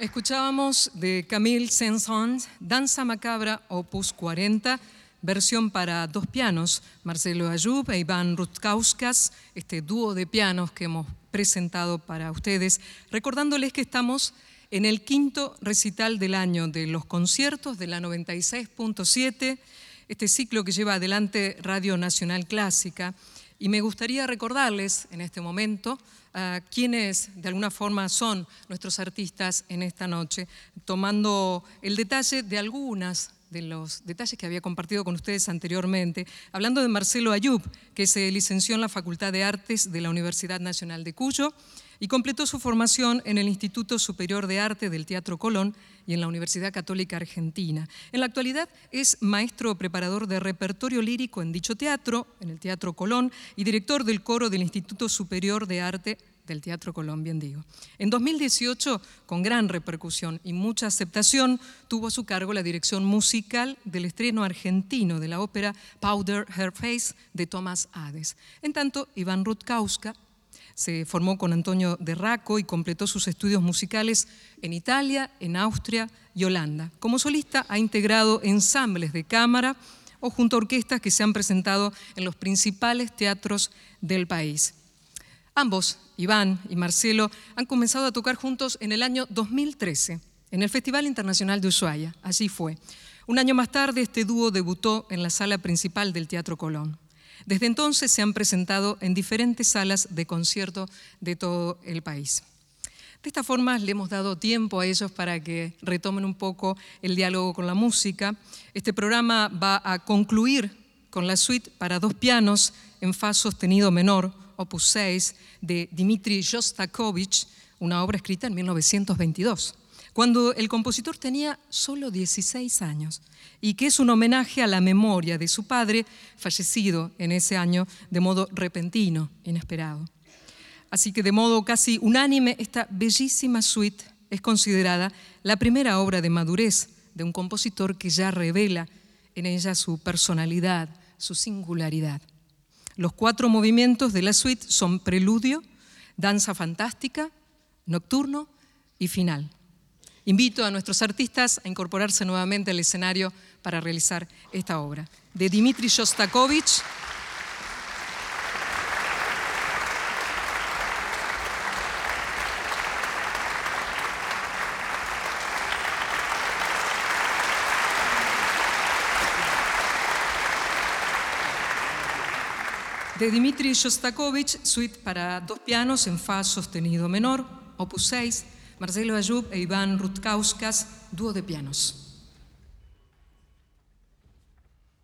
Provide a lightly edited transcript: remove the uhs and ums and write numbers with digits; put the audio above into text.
Escuchábamos de Camille Saint-Saëns, Danza Macabra, opus 40, versión para dos pianos, Marcelo Ayub e Iván Rutkauskas, este dúo de pianos que hemos presentado para ustedes, recordándoles que estamos en el quinto recital del año de los conciertos de la 96.7, este ciclo que lleva adelante Radio Nacional Clásica. Y me gustaría recordarles en este momento a quienes de alguna forma son nuestros artistas en esta noche, tomando el detalle de algunas de los detalles que había compartido con ustedes anteriormente, hablando de Marcelo Ayub, que se licenció en la Facultad de Artes de la Universidad Nacional de Cuyo y completó su formación en el Instituto Superior de Arte del Teatro Colón y en la Universidad Católica Argentina. En la actualidad es maestro preparador de repertorio lírico en dicho teatro, en el Teatro Colón, y director del coro del Instituto Superior de Arte del Teatro Colón, bien digo. En 2018, con gran repercusión y mucha aceptación, tuvo a su cargo la dirección musical del estreno argentino de la ópera Powder Her Face de Tomás Hades. En tanto, Iván Rutkauska se formó con Antonio de Raco y completó sus estudios musicales en Italia, en Austria y Holanda. Como solista ha integrado ensambles de cámara o junto a orquestas que se han presentado en los principales teatros del país. Ambos, Iván y Marcelo, han comenzado a tocar juntos en el año 2013, en el Festival Internacional de Ushuaia. Allí fue. Un año más tarde, este dúo debutó en la sala principal del Teatro Colón. Desde entonces se han presentado en diferentes salas de concierto de todo el país. De esta forma le hemos dado tiempo a ellos para que retomen un poco el diálogo con la música. Este programa va a concluir con la suite para dos pianos en fa sostenido menor, opus 6, de Dmitri Shostakovich, una obra escrita en 1922, cuando el compositor tenía solo 16 años, y que es un homenaje a la memoria de su padre, fallecido en ese año de modo repentino, inesperado. Así que de modo casi unánime, esta bellísima suite es considerada la primera obra de madurez de un compositor que ya revela en ella su personalidad, su singularidad. Los 4 movimientos de la suite son preludio, danza fantástica, nocturno y final. Invito a nuestros artistas a incorporarse nuevamente al escenario para realizar esta obra. De Dmitri Shostakovich, suite para dos pianos en fa sostenido menor, opus 6, Marcelo Ayub e Iván Rutkauskas, dúo de pianos.